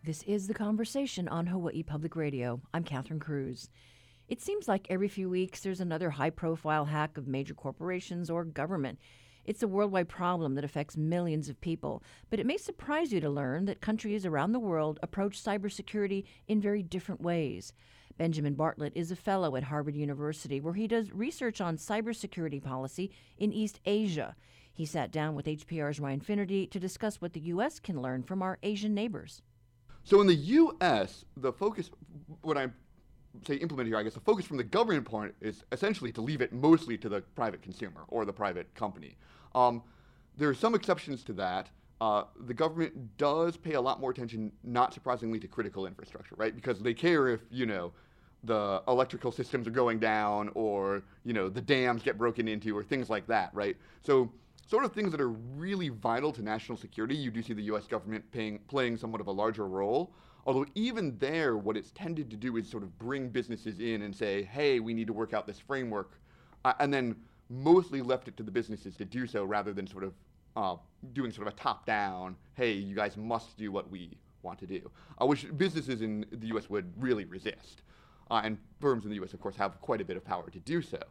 This is The Conversation on Hawaii Public Radio. I'm Catherine Cruz. It seems like every few weeks there's another high-profile hack of major corporations or government. It's a worldwide problem that affects millions of people, but it may surprise you to learn that countries around the world approach cybersecurity in very different ways. Benjamin Bartlett is a fellow at Harvard University, where he does research on cybersecurity policy in East Asia. He sat down with HPR's Ryan Finnerty to discuss what the U.S. can learn from our Asian neighbors. So in the U.S., the focus, when I say implement here, I guess the focus from the government point is essentially to leave it mostly to the private consumer or the private company. There are some exceptions to that. The government does pay a lot more attention, not surprisingly, to critical infrastructure, right? Because they care if, the electrical systems are going down or, the dams get broken into or things like that, right? So sort of things that are really vital to national security, you do see the U.S. government playing somewhat of a larger role. Although even there, what it's tended to do is sort of bring businesses in and say, hey, we need to work out this framework, and then mostly left it to the businesses to do so rather than sort of doing sort of a top-down, hey, you guys must do what we want to do, which businesses in the U.S. would really resist. And firms in the U.S., of course, have quite a bit of power to do so.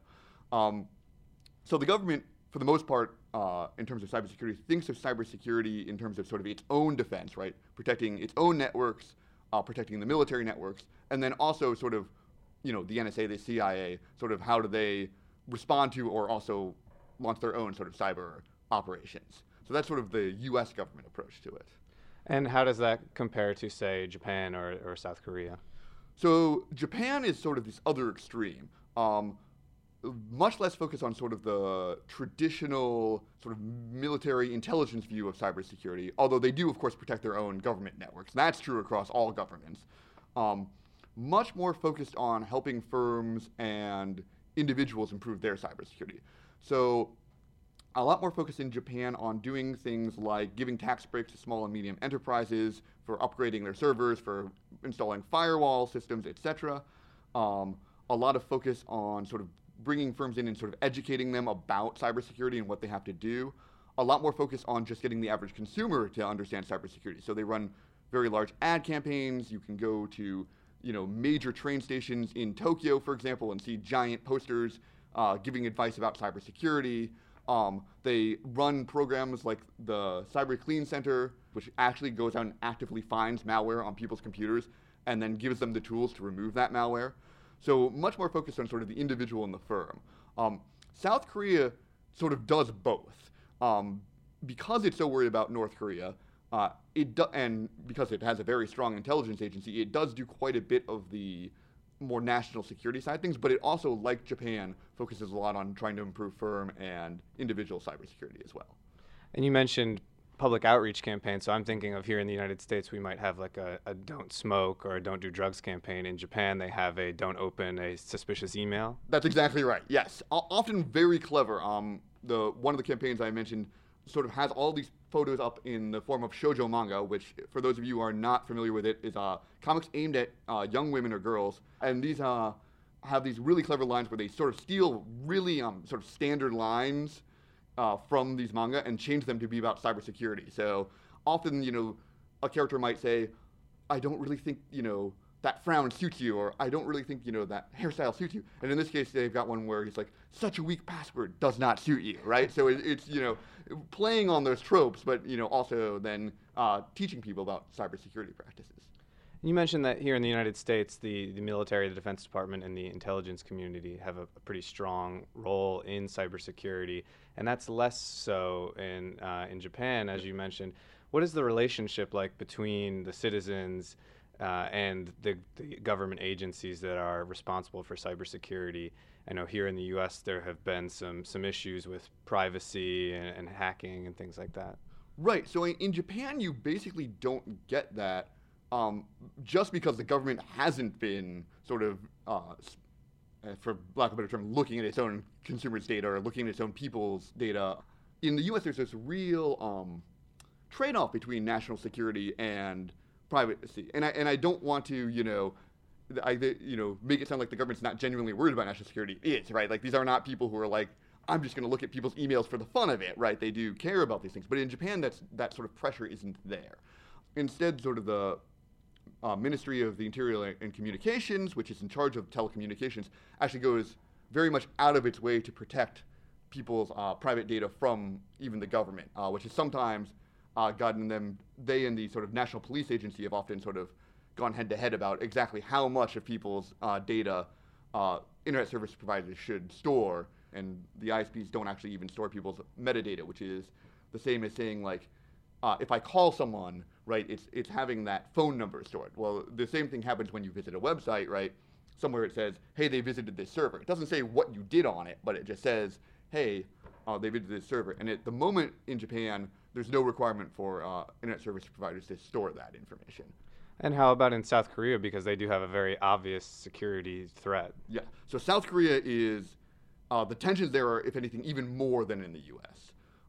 So the government, for the most part, in terms of cybersecurity, thinks of cybersecurity in terms of sort of its own defense, right? Protecting its own networks, protecting the military networks, and then also sort of, the NSA, the CIA, sort of how do they respond to or also launch their own sort of cyber operations. So that's sort of the U.S. government approach to it. And how does that compare to, say, Japan or South Korea? So Japan is sort of this other extreme. Much less focus on sort of the traditional sort of military intelligence view of cybersecurity, although they do, of course, protect their own government networks. That's true across all governments. Much more focused on helping firms and individuals improve their cybersecurity. So a lot more focus in Japan on doing things like giving tax breaks to small and medium enterprises for upgrading their servers, for installing firewall systems, etc. A lot of focus on sort of bringing firms in and sort of educating them about cybersecurity and what they have to do. A lot more focus on just getting the average consumer to understand cybersecurity. So they run very large ad campaigns. You can go to, major train stations in Tokyo, for example, and see giant posters giving advice about cybersecurity. They run programs like the Cyber Clean Center, which actually goes out and actively finds malware on people's computers and then gives them the tools to remove that malware. So much more focused on sort of the individual and the firm. South Korea sort of does both. Because it's so worried about North Korea, and because it has a very strong intelligence agency, it does do quite a bit of the more national security side of things, but it also, like Japan, focuses a lot on trying to improve firm and individual cybersecurity as well. And you mentioned public outreach campaigns, so I'm thinking of here in the United States, we might have like a don't smoke or a don't do drugs campaign. In Japan, they have a don't open a suspicious email. That's exactly right, yes. Often very clever. One of the campaigns I mentioned sort of has all these photos up in the form of shoujo manga, which, for those of you who are not familiar with it, is comics aimed at young women or girls. And these have these really clever lines where they sort of steal really sort of standard lines from these manga and change them to be about cybersecurity. So often, a character might say, I don't really think, that frown suits you, or I don't really think, that hairstyle suits you. And in this case, they've got one where he's like, such a weak password does not suit you, right? So it's playing on those tropes, but, also then teaching people about cybersecurity practices. You mentioned that here in the United States, the military, the Defense Department, and the intelligence community have a pretty strong role in cybersecurity, and that's less so in Japan, as you mentioned. What is the relationship like between the citizens and the government agencies that are responsible for cybersecurity? I know here in the U.S. there have been some issues with privacy and hacking and things like that. Right. So in Japan, you basically don't get that. Just because the government hasn't been sort of, for lack of a better term, looking at its own consumers' data or looking at its own people's data. In the U.S., there's this real trade-off between national security and privacy. And I don't want to, make it sound like the government's not genuinely worried about national security. It is, right? Like, these are not people who are like, I'm just going to look at people's emails for the fun of it, right? They do care about these things. But in Japan, that sort of pressure isn't there. Instead, sort of the Ministry of the Interior and Communications, which is in charge of telecommunications, actually goes very much out of its way to protect people's private data from even the government, which has sometimes gotten them, they and the sort of National Police Agency have often sort of gone head to head about exactly how much of people's data internet service providers should store, and the ISPs don't actually even store people's metadata, which is the same as saying, like, if I call someone, right, it's having that phone number stored. Well, the same thing happens when you visit a website, right? Somewhere it says, hey, they visited this server. It doesn't say what you did on it, but it just says, hey, they visited this server. And at the moment in Japan, there's no requirement for internet service providers to store that information. And how about in South Korea, because they do have a very obvious security threat? Yeah, so South Korea is, the tensions there are, if anything, even more than in the US.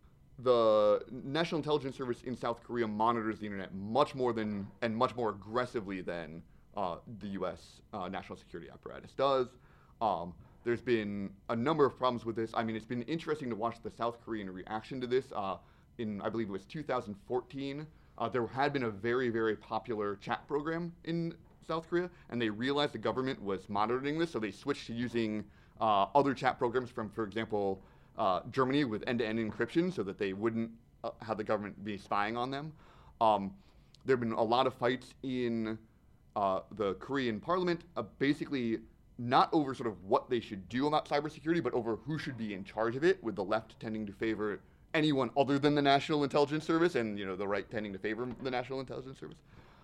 The National Intelligence Service in South Korea monitors the internet much more than, and much more aggressively than the US national security apparatus does. There's been a number of problems with this. I mean, it's been interesting to watch the South Korean reaction to this. In, I believe it was 2014, there had been a very, very popular chat program in South Korea, and they realized the government was monitoring this, so they switched to using other chat programs from, for example, Germany with end-to-end encryption so that they wouldn't have the government be spying on them. There have been a lot of fights in the Korean parliament, basically not over sort of what they should do about cybersecurity, but over who should be in charge of it, with the left tending to favor anyone other than the National Intelligence Service, and the right tending to favor the National Intelligence Service.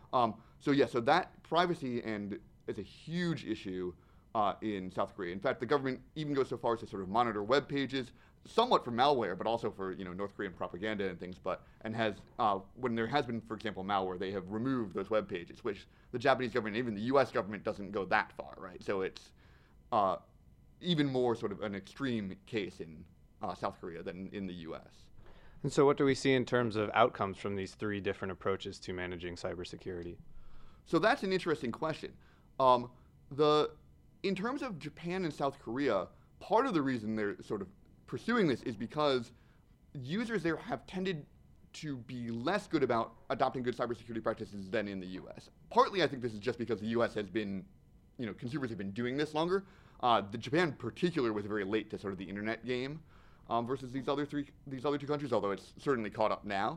So that privacy and is a huge issue in South Korea. In fact, the government even goes so far as to sort of monitor web pages, somewhat for malware, but also for North Korean propaganda and things. And has when there has been, for example, malware, they have removed those web pages, which the Japanese government, even the U.S. government, doesn't go that far, right? So it's even more sort of an extreme case in South Korea than in the U.S. And so what do we see in terms of outcomes from these three different approaches to managing cybersecurity? So that's an interesting question. In terms of Japan and South Korea, part of the reason they're sort of pursuing this is because users there have tended to be less good about adopting good cybersecurity practices than in the U.S. Partly, I think this is just because the U.S. has been, consumers have been doing this longer. The Japan in particular was very late to sort of the internet game versus these other two countries, although it's certainly caught up now.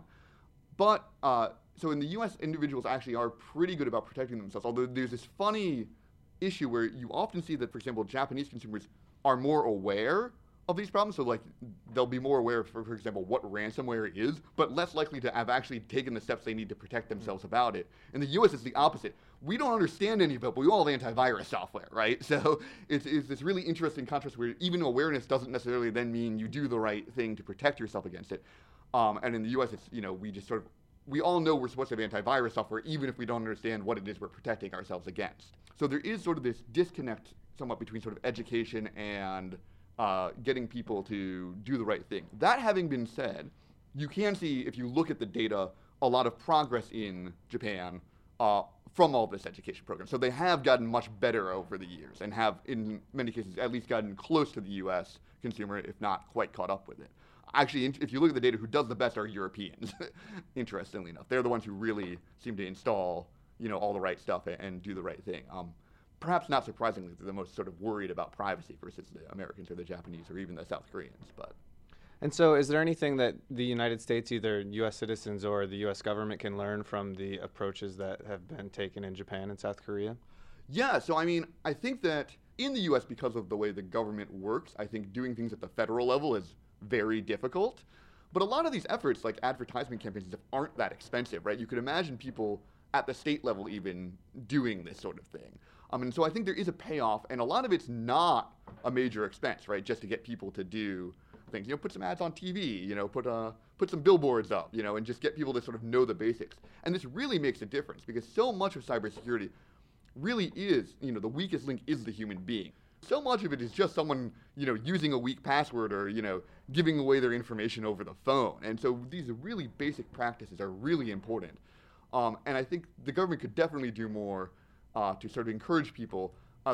But so in the U.S., individuals actually are pretty good about protecting themselves, although there's this funny issue where you often see that, for example, Japanese consumers are more aware of these problems. So, like, they'll be more aware of, for example, what ransomware is, but less likely to have actually taken the steps they need to protect themselves about it. In the U.S., it's the opposite. We don't understand any of it, but we all have antivirus software, right? So it's this really interesting contrast where even awareness doesn't necessarily then mean you do the right thing to protect yourself against it. And in the U.S., it's, we just sort of, we all know we're supposed to have antivirus software, even if we don't understand what it is we're protecting ourselves against. So there is sort of this disconnect somewhat between sort of education and getting people to do the right thing. That having been said, you can see, if you look at the data, a lot of progress in Japan from all this education program. So they have gotten much better over the years and have, in many cases, at least gotten close to the U.S. consumer, if not quite caught up with it. Actually, if you look at the data, who does the best are Europeans, interestingly enough. They're the ones who really seem to install, all the right stuff and do the right thing. Perhaps not surprisingly, they're the most sort of worried about privacy versus the Americans or the Japanese or even the South Koreans. And so is there anything that the United States, either U.S. citizens or the U.S. government, can learn from the approaches that have been taken in Japan and South Korea? Yeah, so I think that in the U.S., because of the way the government works, I think doing things at the federal level is very difficult. But a lot of these efforts, like advertisement campaigns, aren't that expensive, right? You could imagine people at the state level even doing this sort of thing. And so I think there is a payoff, and a lot of it's not a major expense, right? Just to get people to do things, put some ads on TV, put some billboards up, and just get people to sort of know the basics. And this really makes a difference because so much of cybersecurity really is, the weakest link is the human being. So much of it is just someone, using a weak password or, giving away their information over the phone. And so these really basic practices are really important. And I think the government could definitely do more to sort of encourage people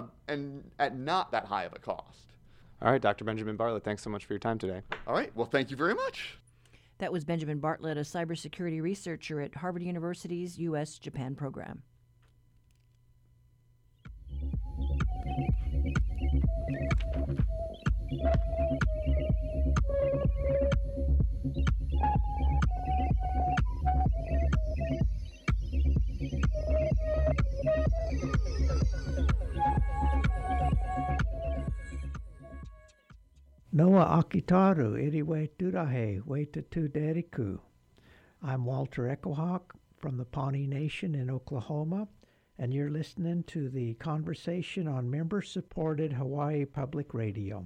and at not that high of a cost. All right, Dr. Benjamin Bartlett, thanks so much for your time today. All right, well, thank you very much. That was Benjamin Bartlett, a cybersecurity researcher at Harvard University's U.S.-Japan program. Noa Akitaru, Iriwe Turahe, Weitatu Deriku. I'm Walter Echohawk from the Pawnee Nation in Oklahoma, and you're listening to the conversation on member-supported Hawaii Public Radio.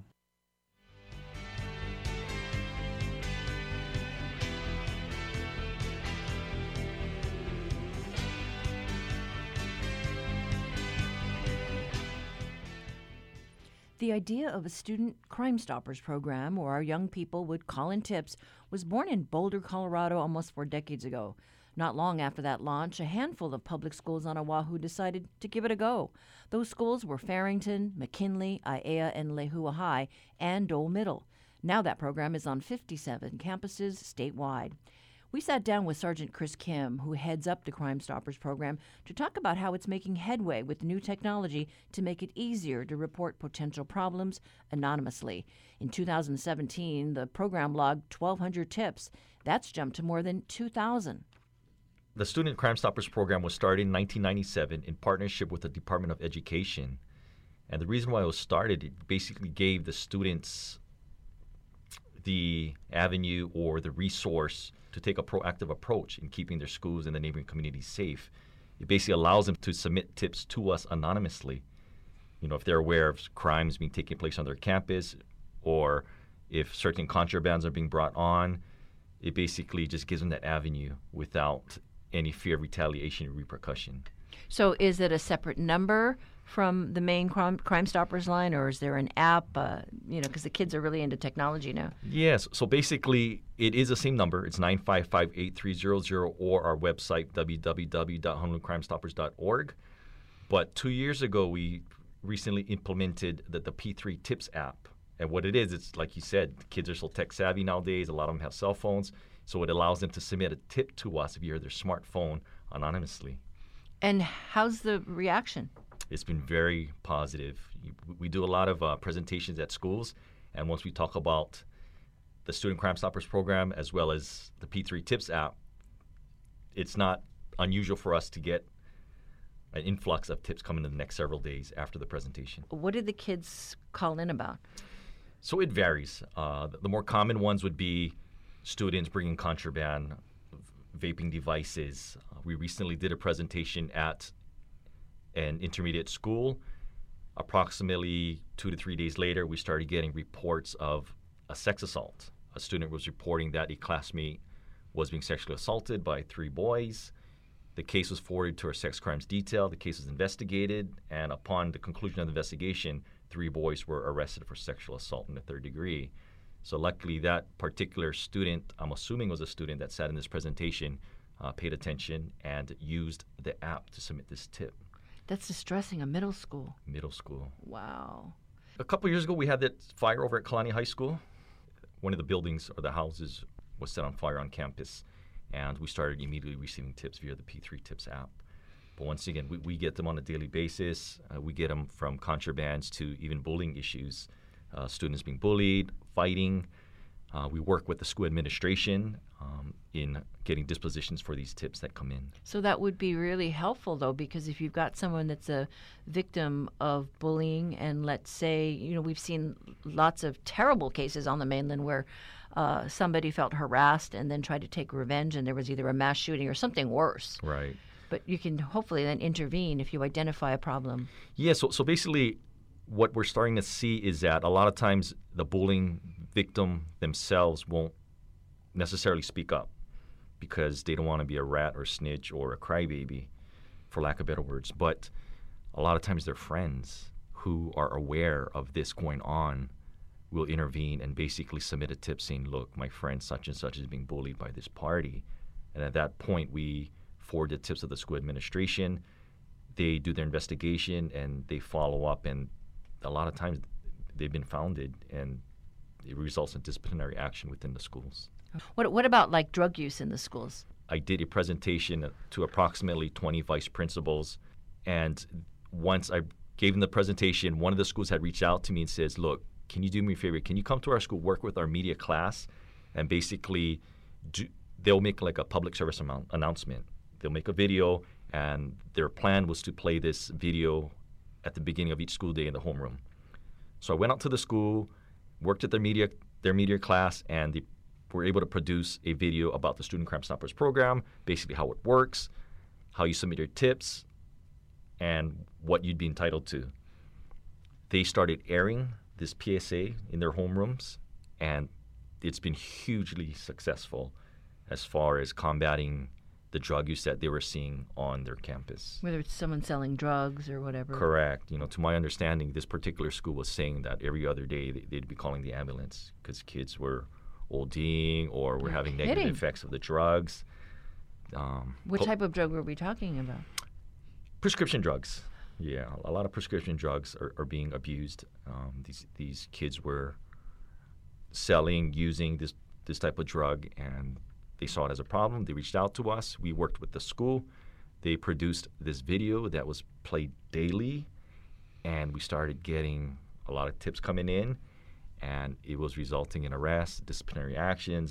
The idea of a student Crime Stoppers program where our young people would call in tips was born in Boulder, Colorado almost 4 decades ago. Not long after that launch, a handful of public schools on Oahu decided to give it a go. Those schools were Farrington, McKinley, Aiea, and Lehua High, and Dole Middle. Now that program is on 57 campuses statewide. We sat down with Sergeant Chris Kim, who heads up the Crime Stoppers program, to talk about how it's making headway with new technology to make it easier to report potential problems anonymously. In 2017, the program logged 1,200 tips. That's jumped to more than 2,000. The Student Crime Stoppers program was started in 1997 in partnership with the Department of Education. And the reason why it was started, it basically gave the students the avenue or the resource to take a proactive approach in keeping their schools and the neighboring communities safe. It basically allows them to submit tips to us anonymously. You know, if they're aware of crimes being taking place on their campus, or if certain contrabands are being brought on, it basically just gives them that avenue without any fear of retaliation or repercussion. So is it a separate number from the main Crime Stoppers line, or is there an app, because the kids are really into technology now? Yes. So basically, it is the same number. It's 955-8300 or our website, www.honolulucrimestoppers.org. But 2 years ago, we recently implemented the P3 Tips app. And what it is, it's like you said, kids are so tech savvy nowadays. A lot of them have cell phones. So it allows them to submit a tip to us via their smartphone anonymously. And how's the reaction? It's been very positive. We do a lot of presentations at schools, and once we talk about the Student Crime Stoppers program as well as the P3 Tips app, it's not unusual for us to get an influx of tips coming in the next several days after the presentation. What did the kids call in about? So it varies. The more common ones would be students bringing contraband, vaping devices. We recently did a presentation at an intermediate school. Approximately 2 to 3 days later, we started getting reports of a sex assault. A student was reporting that a classmate was being sexually assaulted by 3 boys. The case was forwarded to our sex crimes detail. The case was investigated, and upon the conclusion of the investigation, 3 boys were arrested for sexual assault in the 3rd degree. So luckily, that particular student, I'm assuming was a student that sat in this presentation, paid attention and used the app to submit this tip. That's distressing, a middle school. Middle school. Wow. A couple of years ago, we had that fire over at Kalani High School. One of the buildings or the houses was set on fire on campus, and we started immediately receiving tips via the P3 Tips app. But once again, we get them on a daily basis. We get them from contrabands to even bullying issues, students being bullied, fighting. We work with the school administration in getting dispositions for these tips that come in. So that would be really helpful, though, because if you've got someone that's a victim of bullying, and let's say, we've seen lots of terrible cases on the mainland where somebody felt harassed and then tried to take revenge, and there was either a mass shooting or something worse. Right. But you can hopefully then intervene if you identify a problem. Yeah, so basically what we're starting to see is that a lot of times the bullying victim themselves won't necessarily speak up because they don't want to be a rat or snitch or a crybaby, for lack of better words. But a lot of times their friends who are aware of this going on will intervene and basically submit a tip saying, look, my friend such and such is being bullied by this party. And at that point, we forward the tips of the school administration. They do their investigation and they follow up, and a lot of times they've been founded, and it results in disciplinary action within the schools. What about like drug use in the schools? I did a presentation to approximately 20 vice principals, and once I gave them the presentation. One of the schools had reached out to me and says, look, can you do me a favor? Can you come to our school, work with our media class, and basically they'll make like a public service announcement. They'll make a video, and their plan was to play this video at the beginning of each school day in the homeroom. So I went out to the school, worked at their media class, and they were able to produce a video about the Student Crime Stoppers program, basically how it works, how you submit your tips, and what you'd be entitled to. They started airing this PSA in their homerooms, and it's been hugely successful as far as combating the drug use that they were seeing on their campus. Whether it's someone selling drugs or whatever. Correct. To my understanding, this particular school was saying that every other day they'd be calling the ambulance because kids were ODing or were having negative effects of the drugs. What type of drug were we talking about? Prescription drugs. Yeah, a lot of prescription drugs are being abused. These kids were selling, using this type of drug, and they saw it as a problem. They reached out to us. We worked with the school. They produced this video that was played daily, and we started getting a lot of tips coming in, and it was resulting in arrests, disciplinary actions.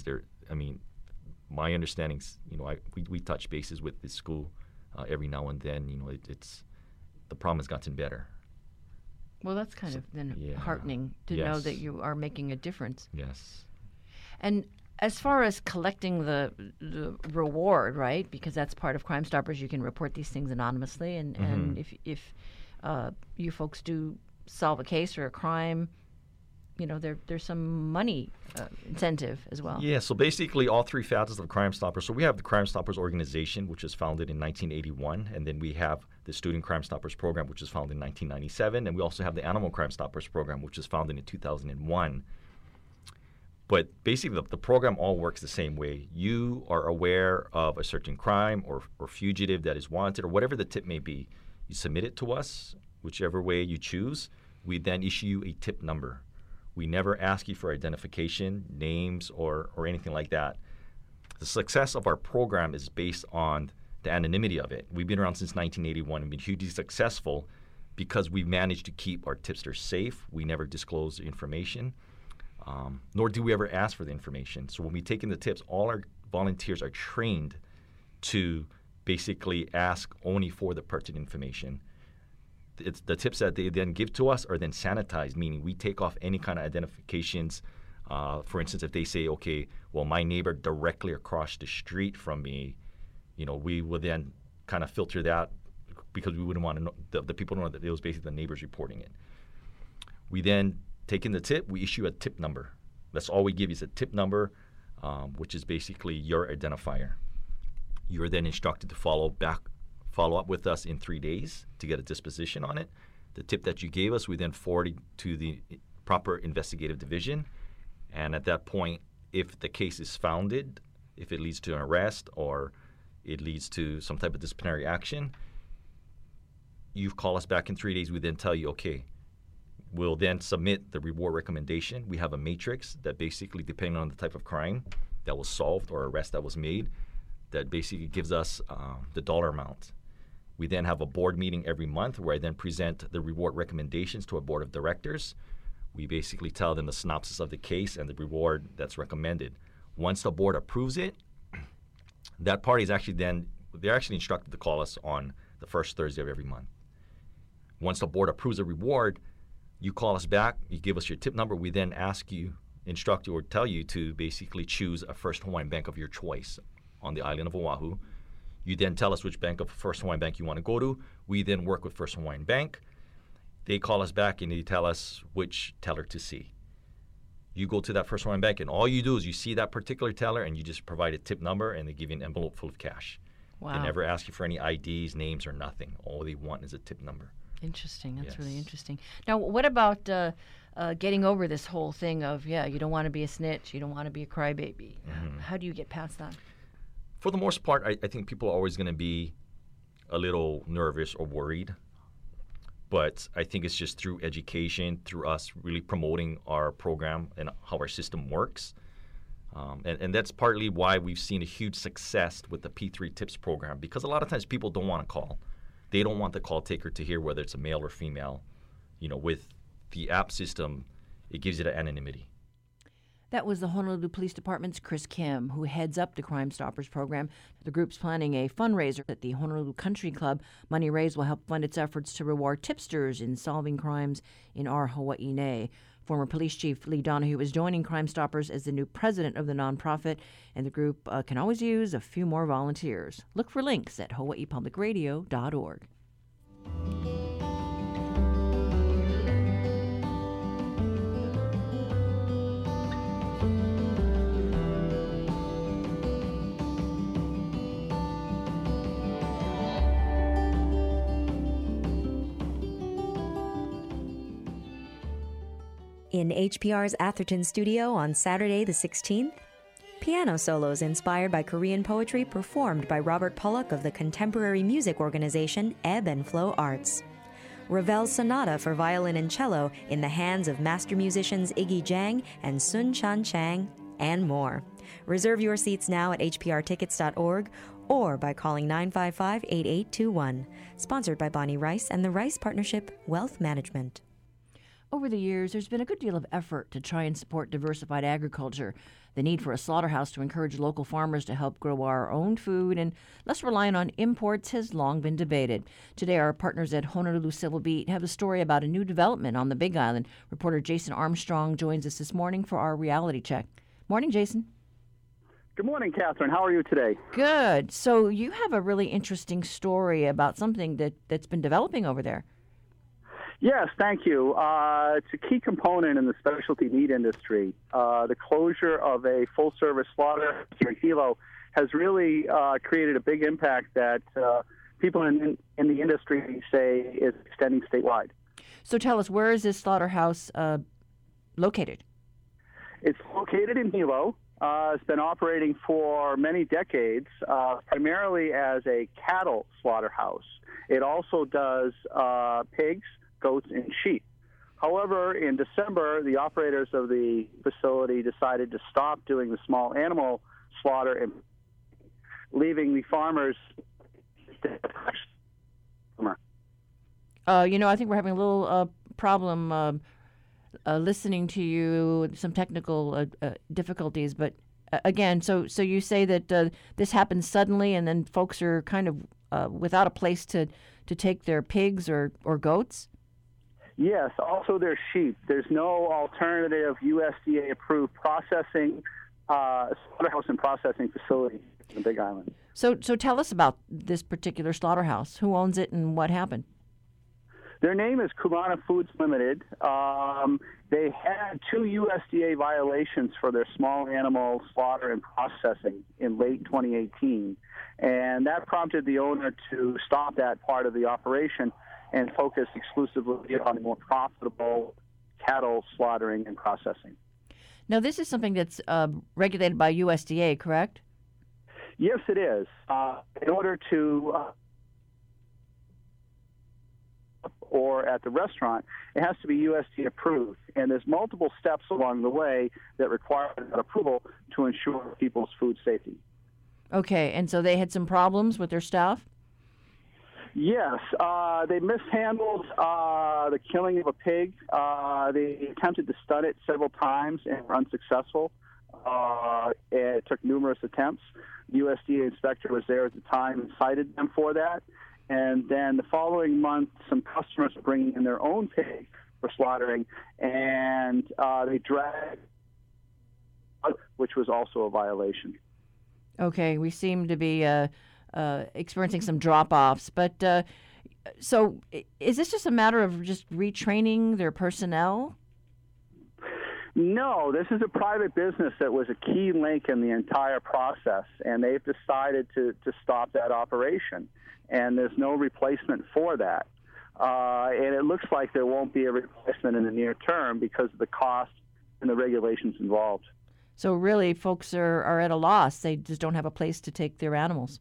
My understanding is, we touch bases with this school every now and then. The problem has gotten better. Well, that's kind of then heartening to know that you are making a difference. Yes. And as far as collecting the reward, right? Because that's part of Crime Stoppers. You can report these things anonymously, and if you folks do solve a case or a crime, there's some money incentive as well. Yeah, so basically all three facets of Crime Stoppers. So we have the Crime Stoppers organization, which was founded in 1981, and then we have the Student Crime Stoppers program, which was founded in 1997, and we also have the Animal Crime Stoppers program, which was founded in 2001. But basically, the program all works the same way. You are aware of a certain crime or fugitive that is wanted, or whatever the tip may be. You submit it to us, whichever way you choose. We then issue you a tip number. We never ask you for identification, names, or anything like that. The success of our program is based on the anonymity of it. We've been around since 1981 and been hugely successful because we've managed to keep our tipsters safe. We never disclose the information, nor do we ever ask for the information. So when we take in the tips, all our volunteers are trained to basically ask only for the pertinent information. It's the tips that they then give to us are then sanitized, meaning we take off any kind of identifications. For instance, if they say, okay, well, my neighbor directly across the street from me, we would then kind of filter that because we wouldn't want to know, the people know that it was basically the neighbors reporting it. We then take in the tip, we issue a tip number. That's all we give you is a tip number, which is basically your identifier. You're then instructed to follow up with us in 3 days to get a disposition on it. The tip that you gave us, we then forward it to the proper investigative division. And at that point, if the case is founded, if it leads to an arrest or it leads to some type of disciplinary action, you call us back in 3 days. We then tell you, okay, we'll then submit the reward recommendation. We have a matrix that basically, depending on the type of crime that was solved or arrest that was made, that basically gives us the dollar amount. We then have a board meeting every month where I then present the reward recommendations to a board of directors. We basically tell them the synopsis of the case and the reward that's recommended. Once the board approves it, that party is they're actually instructed to call us on the first Thursday of every month. Once the board approves the reward, you call us back, you give us your tip number, we then instruct you or tell you to basically choose a First Hawaiian Bank of your choice on the island of Oahu. You then tell us which bank of First Hawaiian Bank you want to go to. We then work with First Hawaiian Bank. They call us back and they tell us which teller to see. You go to that First Hawaiian Bank and all you do is you see that particular teller and you just provide a tip number and they give you an envelope full of cash. Wow. They never ask you for any IDs, names, or nothing. All they want is a tip number. Interesting. That's Yes. really interesting. Now, what about getting over this whole thing of, you don't want to be a snitch, you don't want to be a crybaby? How do you get past that? For the most part, I think people are always going to be a little nervous or worried. But I think it's just through education, through us really promoting our program and how our system works. And that's partly why we've seen a huge success with the P3 Tips program, because a lot of times people don't want to call. they don't want the call taker to hear whether it's a male or female. With the app system, it gives it anonymity. That was the Honolulu Police Department's Chris Kim, who heads up the Crime Stoppers program. The group's planning a fundraiser at the Honolulu Country Club. Money raised will help fund its efforts to reward tipsters in solving crimes in our Hawaii nei. Former Police Chief Lee Donahue is joining Crime Stoppers as the new president of the nonprofit, and the group can always use a few more volunteers. Look for links at hawaiipublicradio.org. In HPR's Atherton studio on Saturday the 16th, piano solos inspired by Korean poetry performed by Robert Pollock of the contemporary music organization Ebb and Flow Arts. Ravel's Sonata for violin and cello in the hands of master musicians Iggy Jang and Sun Chan Chang, and more. Reserve your seats now at hprtickets.org or by calling 955-8821. Sponsored by Bonnie Rice and the Rice Partnership Wealth Management. Over the years, there's been a good deal of effort to try and support diversified agriculture. The need for a slaughterhouse to encourage local farmers to help grow our own food and less reliant on imports has long been debated. Today, our partners at Honolulu Civil Beat have a story about a new development on the Big Island. Reporter Jason Armstrong joins us this morning for our reality check. Morning, Jason. Good morning, Catherine. How are you today? Good. So you have a really interesting story about something that's been developing over there. Yes, thank you. It's a key component in the specialty meat industry. The closure of a full-service slaughter here in Hilo has really created a big impact that people in the industry say is extending statewide. So tell us, where is this slaughterhouse located? It's located in Hilo. It's been operating for many decades, primarily as a cattle slaughterhouse. It also does pigs, goats, and sheep. However, in December, the operators of the facility decided to stop doing the small animal slaughter and leaving the farmers. I think we're having a little problem listening to you, some technical difficulties. But again, so you say that this happened suddenly, and then folks are kind of without a place to take their pigs or goats? Yes, also there's sheep. There's no alternative USDA-approved processing, slaughterhouse and processing facility in the Big Island. So tell us about this particular slaughterhouse. Who owns it and what happened? Their name is Kulana Foods Limited. They had 2 USDA violations for their small animal slaughter and processing in late 2018, and that prompted the owner to stop that part of the operation and focus exclusively on more profitable cattle slaughtering and processing. Now, this is something that's regulated by USDA, correct? Yes, it is. In order to, or at the restaurant, it has to be USDA approved. And there's multiple steps along the way that require that approval to ensure people's food safety. Okay, and so they had some problems with their staff? Yes, they mishandled the killing of a pig. They attempted to stun it several times and were unsuccessful. It took numerous attempts. The USDA inspector was there at the time and cited them for that. And then the following month, some customers were bringing in their own pig for slaughtering, and they dragged, which was also a violation. Okay, we seem to be experiencing some drop-offs. But so is this just a matter of just retraining their personnel? No, this is a private business that was a key link in the entire process, and they've decided to stop that operation, and there's no replacement for that. And it looks like there won't be a replacement in the near term because of the cost and the regulations involved. So really, folks are at a loss. They just don't have a place to take their animals.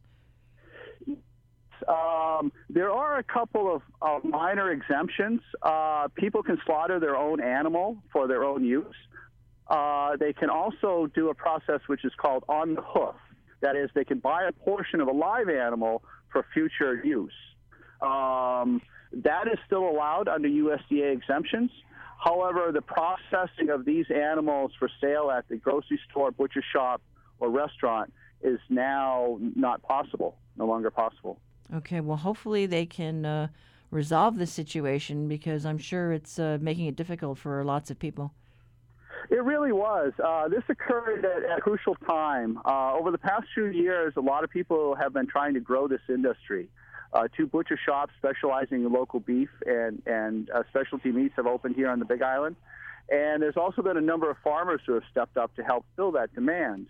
There are a couple of minor exemptions. People can slaughter their own animal for their own use. They can also do a process which is called on the hoof. That is, they can buy a portion of a live animal for future use. That is still allowed under USDA exemptions. However, the processing of these animals for sale at the grocery store, butcher shop, or restaurant is now not possible, no longer possible. Okay, well, hopefully they can resolve the situation, because I'm sure it's making it difficult for lots of people. It really was. This occurred at a crucial time. Over the past few years, a lot of people have been trying to grow this industry. 2 butcher shops specializing in local beef and specialty meats have opened here on the Big Island. And there's also been a number of farmers who have stepped up to help fill that demand.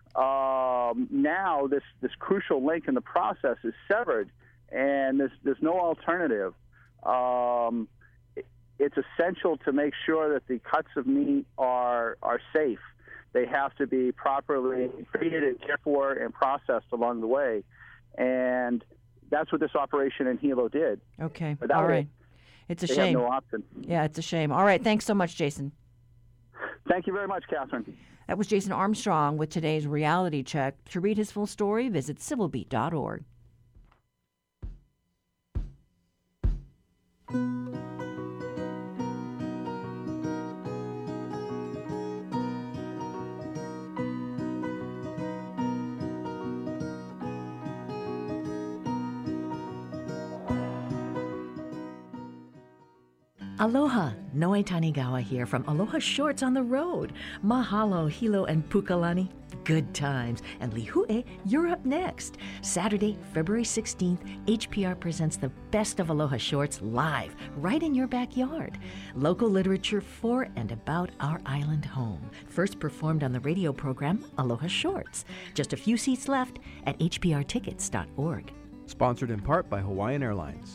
Now this crucial link in the process is severed, and there's no alternative. It's essential to make sure that the cuts of meat are safe. They have to be properly treated and cared for and processed along the way. And that's what this operation in Hilo did. Okay, Without all right. It's a they shame. have no option. Yeah, it's a shame. All right, thanks so much, Jason. Thank you very much, Catherine. That was Jason Armstrong with today's Reality Check. To read his full story, visit civilbeat.org. Aloha, Noe Tanigawa here from Aloha Shorts on the Road. Mahalo, Hilo, and Pukalani. Good times. And Lihue, you're up next. Saturday, February 16th, HPR presents the best of Aloha Shorts live, right in your backyard. Local literature for and about our island home. First performed on the radio program, Aloha Shorts. Just a few seats left at hprtickets.org. Sponsored in part by Hawaiian Airlines.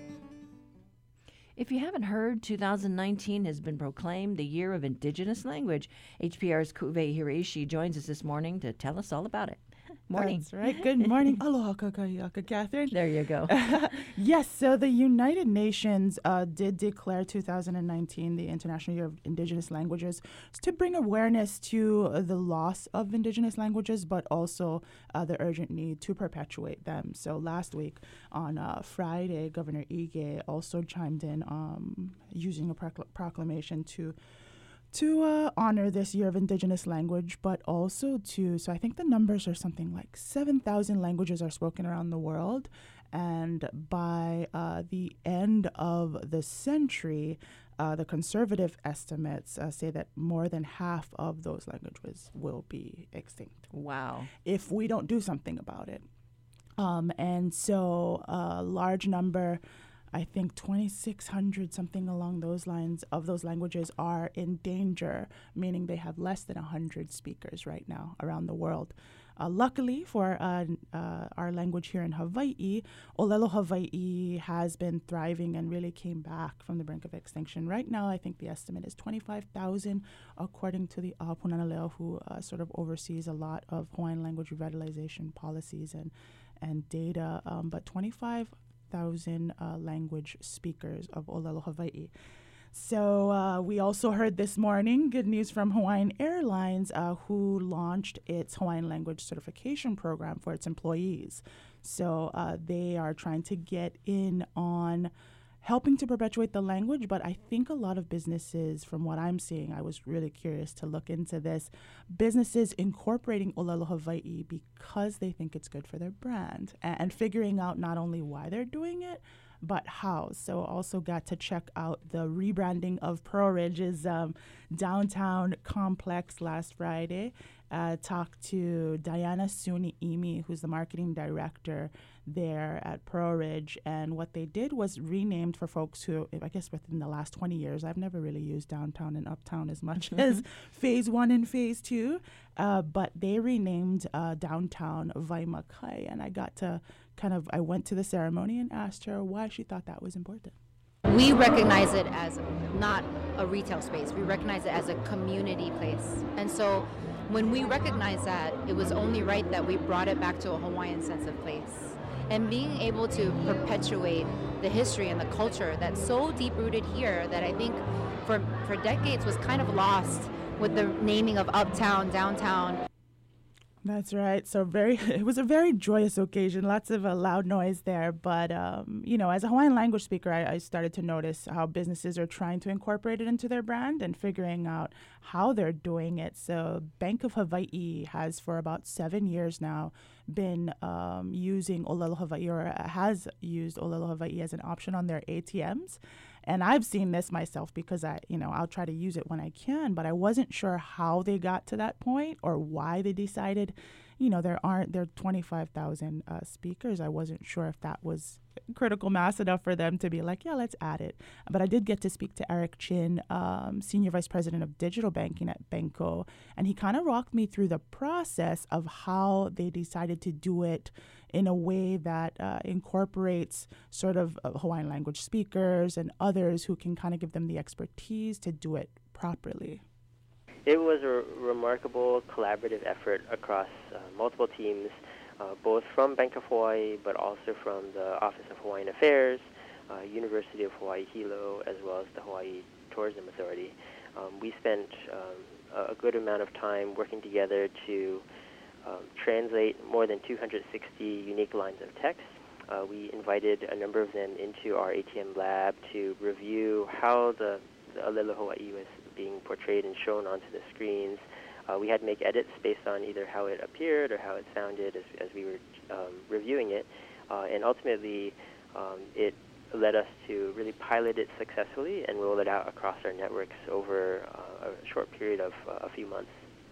If you haven't heard, 2019 has been proclaimed the Year of Indigenous Language. HPR's Kuve Hiraishi joins us this morning to tell us all about it. Morning. That's right. Good morning. Aloha kakayaka, Catherine. There you go. Yes, so the United Nations did declare 2019 the International Year of Indigenous Languages to bring awareness to the loss of Indigenous languages, but also the urgent need to perpetuate them. So last week on Friday, Governor Ige also chimed in using a proclamation to honor this Year of Indigenous Language, but also so I think the numbers are something like 7,000 languages are spoken around the world. And by the end of the century, the conservative estimates say that more than half of those languages will be extinct. Wow. If we don't do something about it. And so a large number, I think 2,600, something along those lines, of those languages are in danger, meaning they have less than 100 speakers right now around the world. Luckily for our language here in Hawaii, Olelo Hawaii has been thriving and really came back from the brink of extinction. Right now, I think the estimate is 25,000, according to the Punana Leo, who sort of oversees a lot of Hawaiian language revitalization policies and data, but 25,000 language speakers of Olelo Hawaii. So we also heard this morning good news from Hawaiian Airlines, who launched its Hawaiian language certification program for its employees. So they are trying to get in on helping to perpetuate the language, but I think a lot of businesses, from what I'm seeing, I was really curious to look into this, businesses incorporating Olelo Hawaii because they think it's good for their brand and figuring out not only why they're doing it, but how. So also got to check out the rebranding of Pearl Ridge's downtown complex last Friday. Talked to Diana Suni-Imi, who's the marketing director there at Pearl Ridge, and what they did was renamed for folks who, I guess within the last 20 years, I've never really used downtown and uptown as much as phase 1 and phase 2, but they renamed downtown Waimakai, and I got to I went to the ceremony and asked her why she thought that was important. We recognize it as not a retail space. We recognize it as a community place. And so when we recognize that, it was only right that we brought it back to a Hawaiian sense of place. And being able to perpetuate the history and the culture that's so deep-rooted here that I think for decades was kind of lost with the naming of uptown, downtown. That's right. So it was a very joyous occasion. Lots of loud noise there. But, as a Hawaiian language speaker, I started to notice how businesses are trying to incorporate it into their brand and figuring out how they're doing it. So Bank of Hawaii has for about 7 years now been using Olelo Hawaii, or has used Olelo Hawaii as an option on their ATMs. And I've seen this myself because I'll try to use it when I can, but I wasn't sure how they got to that point or why they decided, there are 25,000 speakers. I wasn't sure if that was critical mass enough for them to be like, yeah, let's add it. But I did get to speak to Eric Chin, Senior Vice President of Digital Banking at Banco, and he kind of walked me through the process of how they decided to do it in a way that incorporates sort of Hawaiian language speakers and others who can kind of give them the expertise to do it properly. It was a remarkable collaborative effort across multiple teams, both from Bank of Hawaii, but also from the Office of Hawaiian Affairs, University of Hawaii Hilo, as well as the Hawaii Tourism Authority. We spent a good amount of time working together to translate more than 260 unique lines of text. We invited a number of them into our ATM lab to review how the Olelo Hawaii was being portrayed and shown onto the screens. We had to make edits based on either how it appeared or how it sounded as we were reviewing it. And ultimately, it led us to really pilot it successfully and roll it out across our networks over a short period of a few months.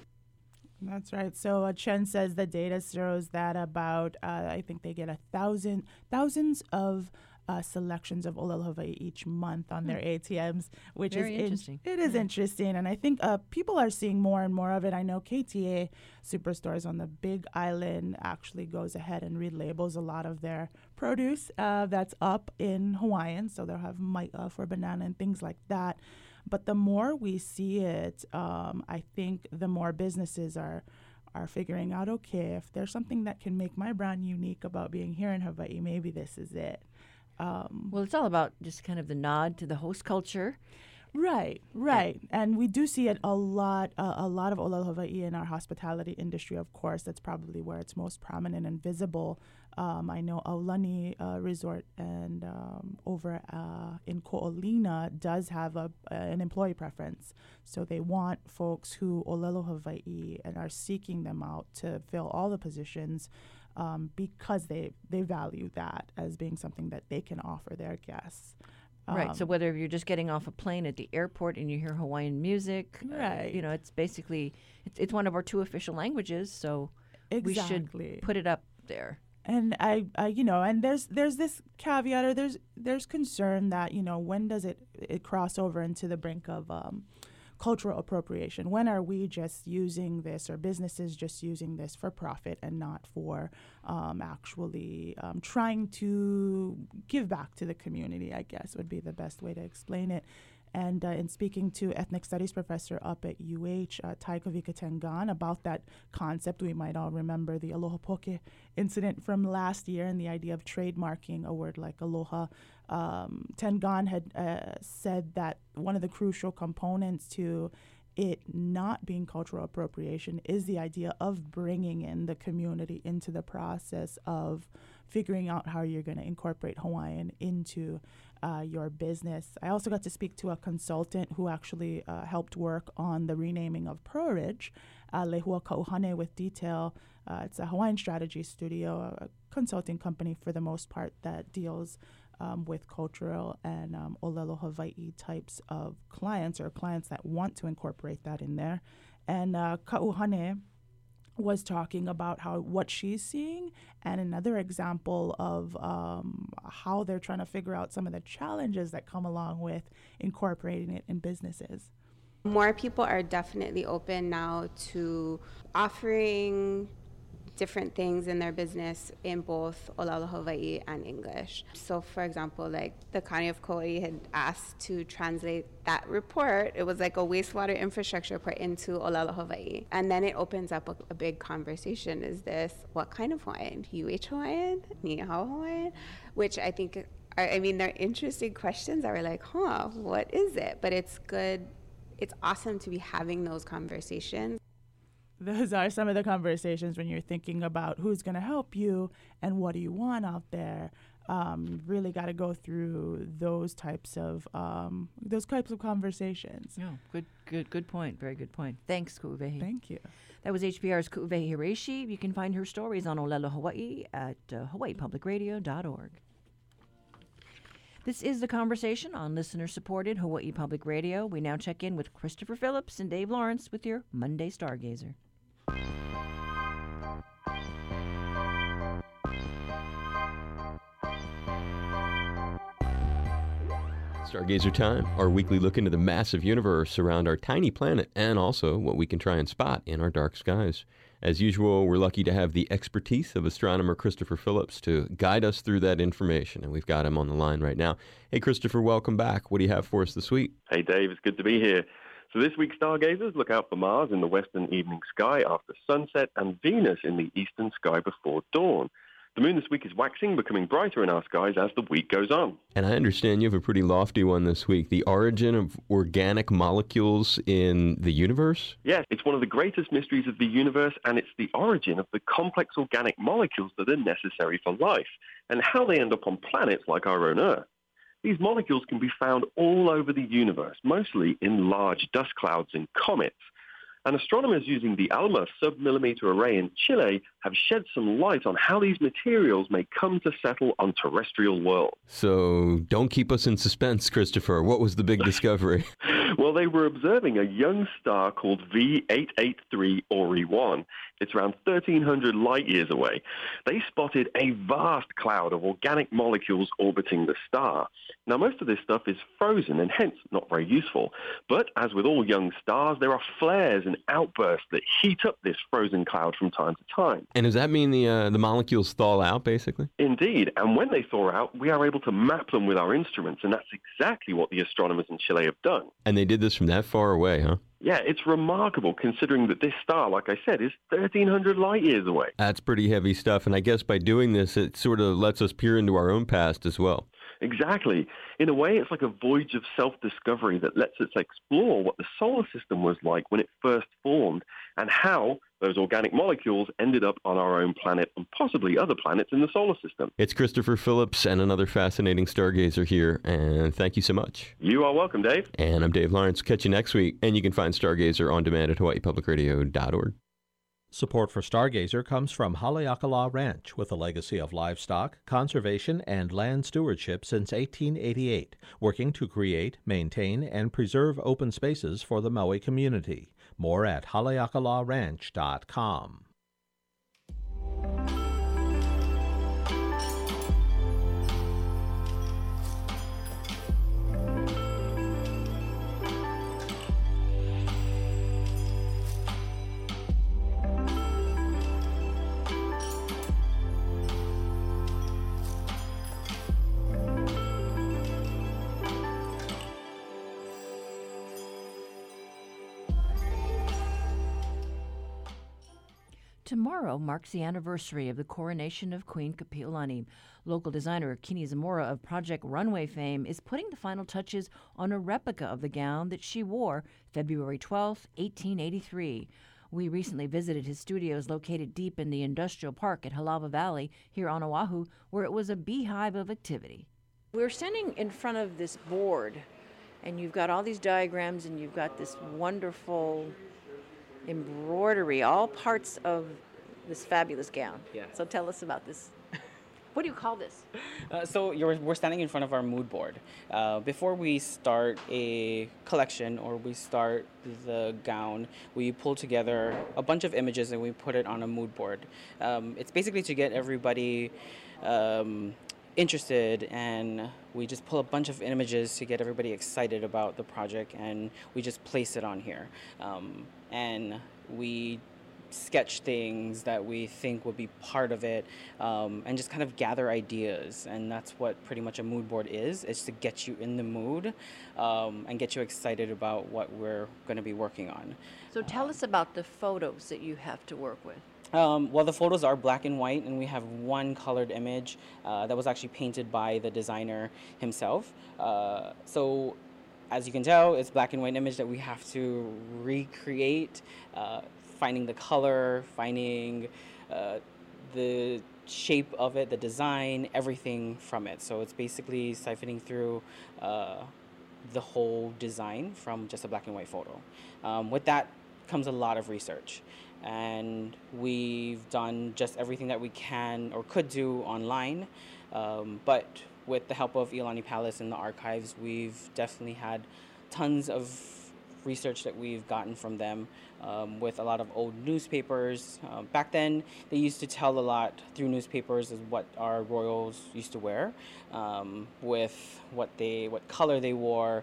That's right. So Chen says the data shows that about, I think they get thousands of selections of Olelo Hawaii each month on their ATMs, which Very is interesting. It is interesting, and I think people are seeing more and more of it. I know KTA Superstores on the Big Island actually goes ahead and relabels a lot of their produce that's up in Hawaiian, so they'll have ma'i'a for banana and things like that. But the more we see it, I think the more businesses are figuring out, okay, if there's something that can make my brand unique about being here in Hawaii, maybe this is it. Well, it's all about just kind of the nod to the host culture. Right. And we do see it a lot of Olelo Hawaii in our hospitality industry, of course. That's probably where it's most prominent and visible. I know Aulani Resort and over in Ko'olina does have an employee preference. So they want folks who Olelo Hawaii and are seeking them out to fill all the positions because they value that as being something that they can offer their guests. Right. So whether you're just getting off a plane at the airport and you hear Hawaiian music, right. It's basically it's one of our 2 official languages. So we should put it up there. And I and there's this caveat, or there's concern that when does it cross over into the brink of cultural appropriation? When are we just using this, or businesses just using this for profit and not for actually trying to give back to the community, I guess would be the best way to explain it. And in speaking to ethnic studies professor up at UH, Taikavika Tengan, about that concept, we might all remember the Aloha Poke incident from last year and the idea of trademarking a word like aloha. Tengan had said that one of the crucial components to it not being cultural appropriation is the idea of bringing in the community into the process of figuring out how you're going to incorporate Hawaiian into your business. I also got to speak to a consultant who actually helped work on the renaming of Pro-Ridge, Lehua Kauhane with Detail. It's a Hawaiian strategy studio, a consulting company for the most part that deals with cultural and Olelo Hawaii types of clients, or clients that want to incorporate that in there. And Kauhane was talking about what she's seeing, and another example of how they're trying to figure out some of the challenges that come along with incorporating it in businesses. More people are definitely open now to offering different things in their business in both Olelo Hawaii and English. So for example, like the County of Kauai had asked to translate that report. It was like a wastewater infrastructure report into Olelo Hawaii. And then it opens up a big conversation. Is this, what kind of Hawaiian? UH Hawaiian? Ni Hao Hawaiian? Which I think, they're interesting questions that we're like, what is it? But it's good. It's awesome to be having those conversations. those are some of the conversations when you're thinking about who's going to help you and what do you want out there. Really got to go through those types of conversations. Yeah, good point. Very good point. Thanks, Ku'uwehi. Thank you. That was HPR's Ku'uwehi Hiraishi. You can find her stories on Olelo Hawaii at hawaiipublicradio.org. This is The Conversation on listener-supported Hawaii Public Radio. We now check in with Christopher Phillips and Dave Lawrence with your Monday Stargazer. Stargazer Time, our weekly look into the massive universe around our tiny planet and also what we can try and spot in our dark skies. As usual, we're lucky to have the expertise of astronomer Christopher Phillips to guide us through that information, and we've got him on the line right now. Hey, Christopher, welcome back. What do you have for us this week? Hey, Dave, it's good to be here. So this week, stargazers look out for Mars in the western evening sky after sunset and Venus in the eastern sky before dawn. The moon this week is waxing, becoming brighter in our skies as the week goes on. And I understand you have a pretty lofty one this week, the origin of organic molecules in the universe? Yes, it's one of the greatest mysteries of the universe, and it's the origin of the complex organic molecules that are necessary for life, and how they end up on planets like our own Earth. These molecules can be found all over the universe, mostly in large dust clouds and comets. And astronomers using the ALMA submillimeter array in Chile have shed some light on how these materials may come to settle on terrestrial worlds. So don't keep us in suspense, Christopher. What was the big discovery? Well, they were observing a young star called V883 Ori 1. It's around 1,300 light years away. They spotted a vast cloud of organic molecules orbiting the star. Now, most of this stuff is frozen and hence not very useful. But as with all young stars, there are flares and outbursts that heat up this frozen cloud from time to time. And does that mean the molecules thaw out, basically? Indeed, and when they thaw out, we are able to map them with our instruments, and that's exactly what the astronomers in Chile have done. And they did this from that far away, huh? Yeah, it's remarkable considering that this star, like I said, is 1,300 light years away. That's pretty heavy stuff, and I guess by doing this, it sort of lets us peer into our own past as well. Exactly. In a way, it's like a voyage of self-discovery that lets us explore what the solar system was like when it first formed and how those organic molecules ended up on our own planet and possibly other planets in the solar system. It's Christopher Phillips and another fascinating stargazer here, and thank you so much. You are welcome, Dave. And I'm Dave Lawrence. Catch you next week, and you can find Stargazer on demand at hawaiipublicradio.org. Support for Stargazer comes from Haleakala Ranch, with a legacy of livestock, conservation, and land stewardship since 1888, working to create, maintain, and preserve open spaces for the Maui community. More at haleakalaranch.com. Tomorrow marks the anniversary of the coronation of Queen Kapi'olani. Local designer Kini Zamora of Project Runway fame is putting the final touches on a replica of the gown that she wore February 12, 1883. We recently visited his studios located deep in the industrial park at Halawa Valley here on Oahu, where it was a beehive of activity. We're standing in front of this board, and you've got all these diagrams, and you've got this wonderful embroidery, all parts of this fabulous gown. Yeah. So tell us about this. What do you call this? We're standing in front of our mood board. Before we start a collection or we start the gown, we pull together a bunch of images and we put it on a mood board. It's basically to get everybody interested, and we just pull a bunch of images to get everybody excited about the project, and we just place it on here. And we sketch things that we think would be part of it, and just kind of gather ideas. And that's what pretty much a mood board is to get you in the mood and get you excited about what we're going to be working on. So tell us about the photos that you have to work with. Well, the photos are black and white, and we have one colored image that was actually painted by the designer himself. So as you can tell, it's black and white image that we have to recreate finding the color, finding the shape of it, the design, everything from it. So it's basically siphoning through the whole design from just a black and white photo. With that comes a lot of research. And we've done just everything that we can or could do online. But with the help of Iolani Palace and the archives, we've definitely had tons of research that we've gotten from them with a lot of old newspapers. Back then, they used to tell a lot through newspapers is what our royals used to wear, with what color they wore.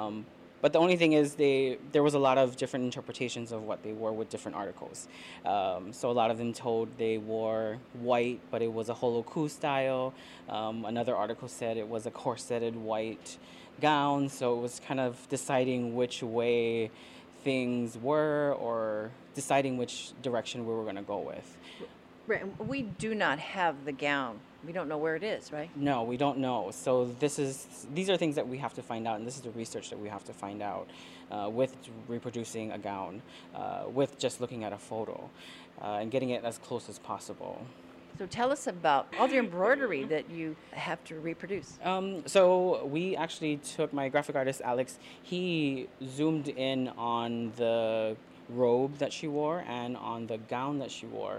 But the only thing is there was a lot of different interpretations of what they wore with different articles. So a lot of them told they wore white, but it was a holoku style. Another article said it was a corseted white gown. So it was kind of deciding which way things were or deciding which direction we were going to go with. Right. We do not have the gown. We don't know where it is, right? No, we don't know. So these are things that we have to find out, and this is the research that we have to find out with reproducing a gown, with just looking at a photo, and getting it as close as possible. So tell us about all the embroidery that you have to reproduce. So we actually took my graphic artist, Alex, he zoomed in on the robe that she wore and on the gown that she wore,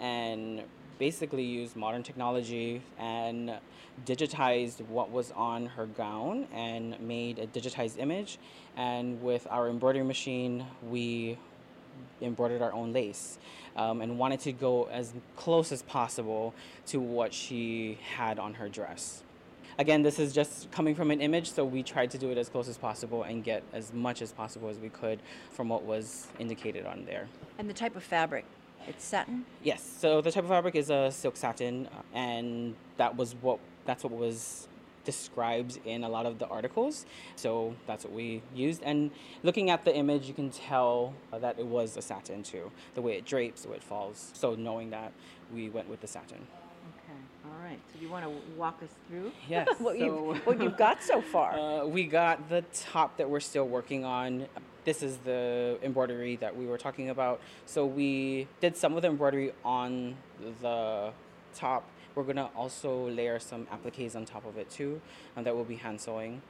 and basically used modern technology and digitized what was on her gown and made a digitized image. And with our embroidery machine, we embroidered our own lace and wanted to go as close as possible to what she had on her dress. Again, this is just coming from an image, so we tried to do it as close as possible and get as much as possible as we could from what was indicated on there. And the type of fabric? It's satin? Yes. So the type of fabric is a silk satin, and that's what was described in a lot of the articles. So that's what we used. And looking at the image, you can tell that it was a satin too, the way it drapes, the way it falls. So knowing that, we went with the satin. Okay. All right. So you want to walk us through Yes. what you've got so far? We got the top that we're still working on. This is the embroidery that we were talking about. So we did some of the embroidery on the top. We're going to also layer some appliques on top of it too, and that will be hand sewing.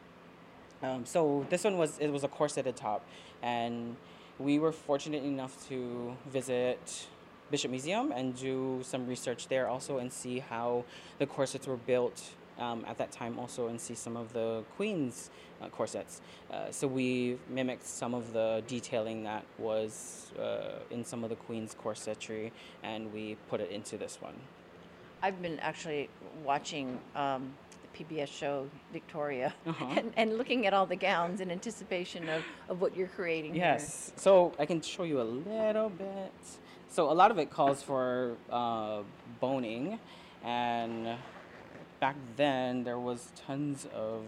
So this one was a corseted top, and we were fortunate enough to visit Bishop Museum and do some research there also and see how the corsets were built at that time also, and see some of the Queen's corsets. So we mimicked some of the detailing that was in some of the Queen's corsetry, and we put it into this one. I've been actually watching the PBS show Victoria and looking at all the gowns in anticipation of what you're creating. Yes. So I can show you a little bit. So a lot of it calls for boning, and back then there was tons of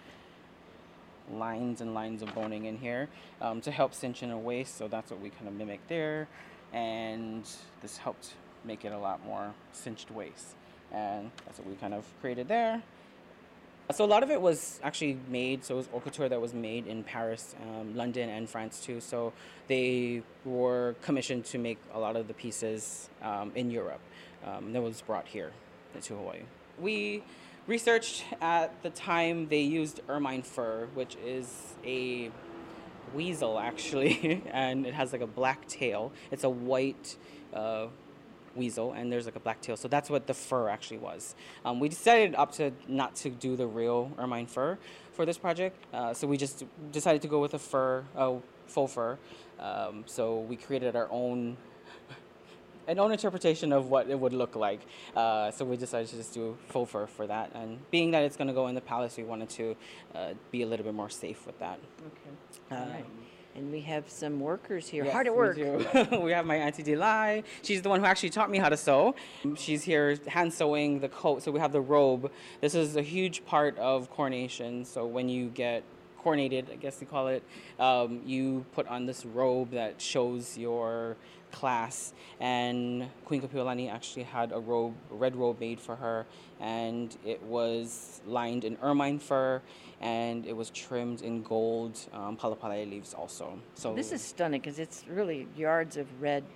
lines and lines of boning in here to help cinch in a waist. So that's what we kind of mimicked there, and this helped make it a lot more cinched waist, and that's what we kind of created there. So a lot of it was actually made, so it was haute couture that was made in Paris, London, and France too. So they were commissioned to make a lot of the pieces in Europe that was brought here to Hawaii. We researched at the time they used ermine fur, which is a weasel actually, and it has like a black tail. It's a white weasel, and there's like a black tail. So that's what the fur actually was. We decided not to do the real ermine fur for this project. So we just decided to go with a faux fur. So we created our own interpretation of what it would look like. So we decided to just do faux fur for that. And being that it's going to go in the palace, we wanted to be a little bit more safe with that. Okay. All right. And we have some workers here, yes, hard at work. We do. We have my Auntie Delai. She's the one who actually taught me how to sew. She's here hand sewing the coat. So we have the robe. This is a huge part of coronation. So when you get coronated, I guess you call it, you put on this robe that shows your class, and Queen Kapiolani actually had a red robe made for her, and it was lined in ermine fur, and it was trimmed in gold palapalai leaves also. So this is stunning because it's really yards of red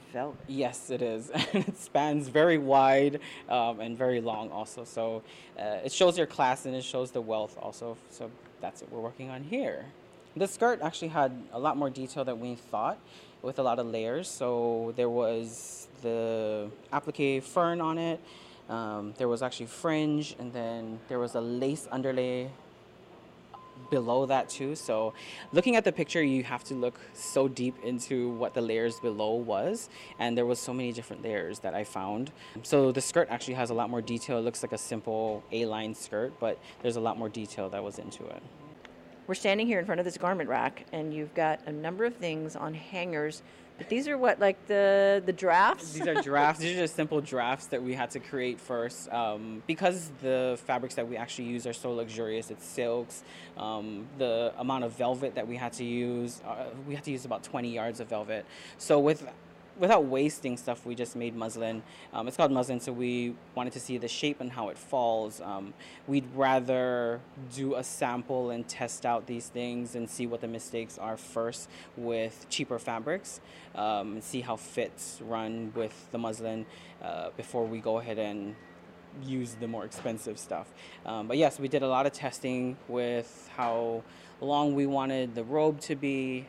felt. Yes, it is. It spans very wide and very long also. So it shows your class and it shows the wealth also. So that's what we're working on here. The skirt actually had a lot more detail than we thought, with a lot of layers. So there was the applique fern on it. There was actually fringe, and then there was a lace underlay below that too. So looking at the picture, you have to look so deep into what the layers below was, and there was so many different layers that I found. So the skirt actually has a lot more detail. It looks like a simple A-line skirt, but there's a lot more detail that was into it. We're standing here in front of this garment rack, and you've got a number of things on hangers. But these are what, like the drafts? These are drafts. These are just simple drafts that we had to create first. Because the fabrics that we actually use are so luxurious, it's silks. The amount of velvet that we had to use about 20 yards of velvet. So without wasting stuff, we just made muslin. It's called muslin, so we wanted to see the shape and how it falls. We'd rather do a sample and test out these things and see what the mistakes are first with cheaper fabrics, and see how fits run with the muslin before we go ahead and use the more expensive stuff. But yes, we did a lot of testing with how long we wanted the robe to be,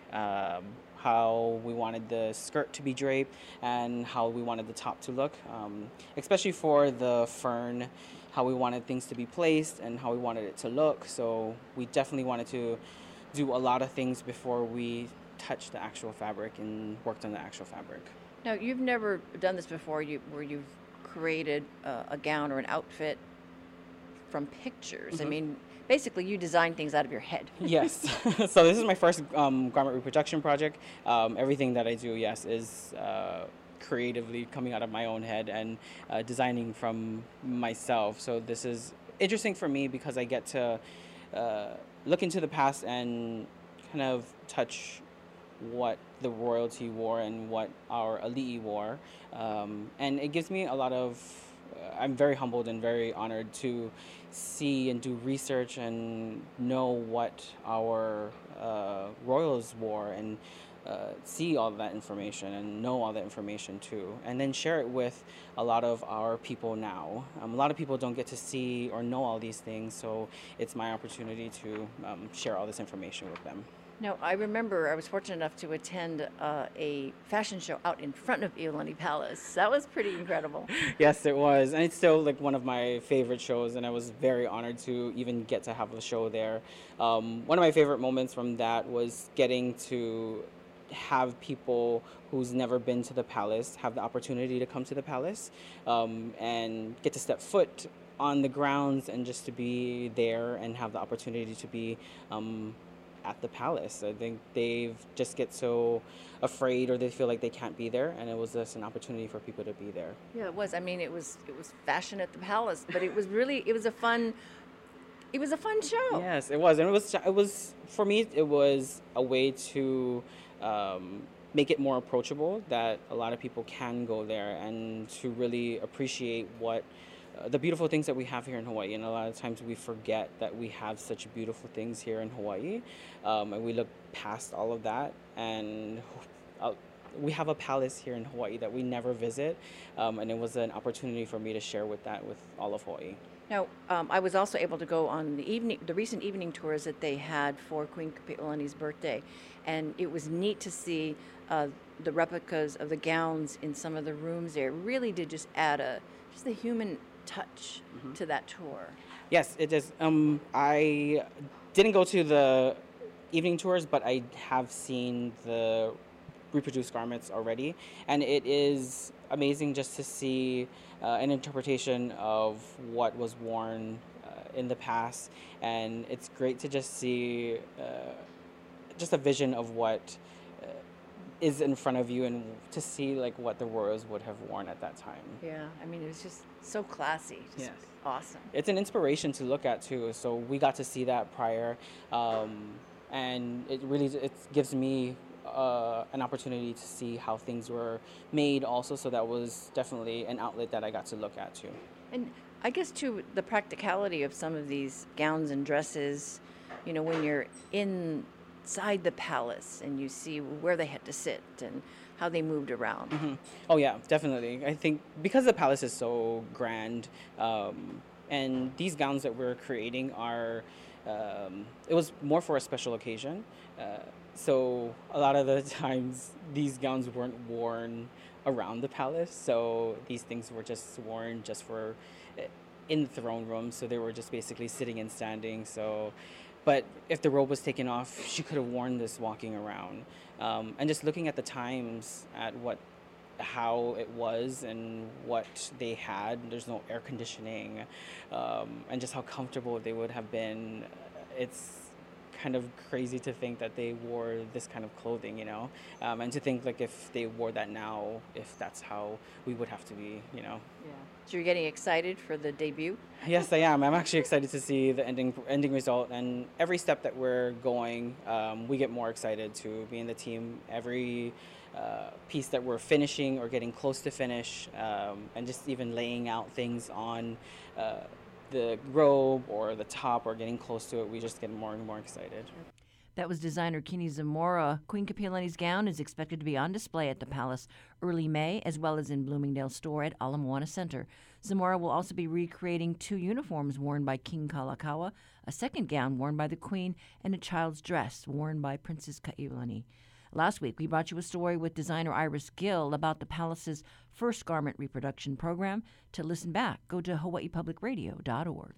how we wanted the skirt to be draped, and how we wanted the top to look, especially for the fern, how we wanted things to be placed and how we wanted it to look. So we definitely wanted to do a lot of things before we touched the actual fabric and worked on the actual fabric. Now, you've never done this before, where you've created a gown or an outfit from pictures. I mean, basically, you design things out of your head. Yes. So this is my first garment reproduction project. Everything that I do, yes, is creatively coming out of my own head and designing from myself. So this is interesting for me because I get to look into the past and kind of touch what the royalty wore and what our ali'i wore. And it gives me a lot of, I'm very humbled and very honored to see and do research and know what our royals wore and see all that information and know all that information too, and then share it with a lot of our people now. A lot of people don't get to see or know all these things, so it's my opportunity to share all this information with them. Now, I remember I was fortunate enough to attend a fashion show out in front of Iolani Palace. That was pretty incredible. Yes, it was. And it's still like one of my favorite shows, and I was very honored to even get to have a show there. One of my favorite moments from that was getting to have people who's never been to the palace have the opportunity to come to the palace and get to step foot on the grounds and just to be there and have the opportunity to be at the palace. I think they just get so afraid or they feel like they can't be there, and it was just an opportunity for people to be there. Yeah, it was. I mean, it was fashion at the palace, but it was a fun show. Yes, it was. And it was for me, it was a way to make it more approachable, that a lot of people can go there and to really appreciate what the beautiful things that we have here in Hawaii. And a lot of times we forget that we have such beautiful things here in Hawaii, and we look past all of that, and we have a palace here in Hawaii that we never visit, and it was an opportunity for me to share with all of Hawaii. Now, I was also able to go on the recent evening tours that they had for Queen Kapi'olani's birthday, and it was neat to see the replicas of the gowns in some of the rooms there. It really did just add just a human touch to that tour. Yes, it is. I didn't go to the evening tours, but I have seen the reproduced garments already, and it is amazing just to see an interpretation of what was worn in the past, and it's great to just see just a vision of what is in front of you and to see like what the royals would have worn at that time. Yeah, I mean, it was just so classy. Just awesome. It's an inspiration to look at too. So we got to see that prior, and it gives me an opportunity to see how things were made also. So that was definitely an outlet that I got to look at too. And I guess too, the practicality of some of these gowns and dresses, you know, when you're inside the palace and you see where they had to sit and how they moved around. Mm-hmm. Oh yeah, definitely. I think because the palace is so grand, and these gowns that we're creating are, it was more for a special occasion. So a lot of the times these gowns weren't worn around the palace. So these things were just worn just for in the throne room. So they were just basically sitting and standing. So, but if the robe was taken off, she could have worn this walking around. And just looking at the times, at how it was and what they had, there's no air conditioning, and just how comfortable they would have been. It's kind of crazy to think that they wore this kind of clothing, and to think like if they wore that now, if that's how we would have to be, Yeah. So you're getting excited for the debut? Yes, I am. I'm actually excited to see the ending result, and every step that we're going, we get more excited to be in the team. Every piece that we're finishing or getting close to finish, and just even laying out things on the robe or the top or getting close to it, we just get more and more excited. That was designer Kini Zamora. Queen Kapiolani's gown is expected to be on display at the Palace early May, as well as in Bloomingdale's store at Ala Moana Center. Zamora will also be recreating 2 uniforms worn by King Kalakaua, a second gown worn by the Queen, and a child's dress worn by Princess Ka'iulani. Last week, we brought you a story with designer Iris Gill about the Palace's first garment reproduction program. To listen back, go to hawaiipublicradio.org.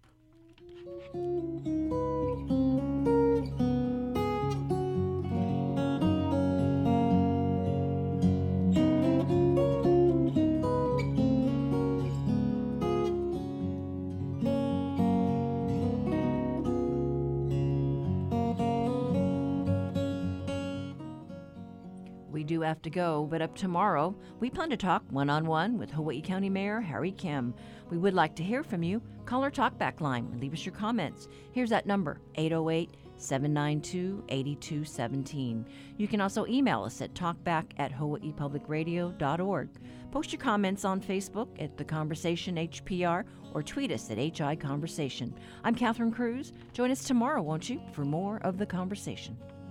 We do have to go, but up tomorrow, we plan to talk one-on-one with Hawaii County Mayor Harry Kim. We would like to hear from you. Call our talkback line and leave us your comments. Here's that number, 808-792-8217. You can also email us at talkback@hawaiipublicradio.org. Post your comments on Facebook at The Conversation HPR or tweet us at HI Conversation. I'm Catherine Cruz. Join us tomorrow, won't you, for more of The Conversation.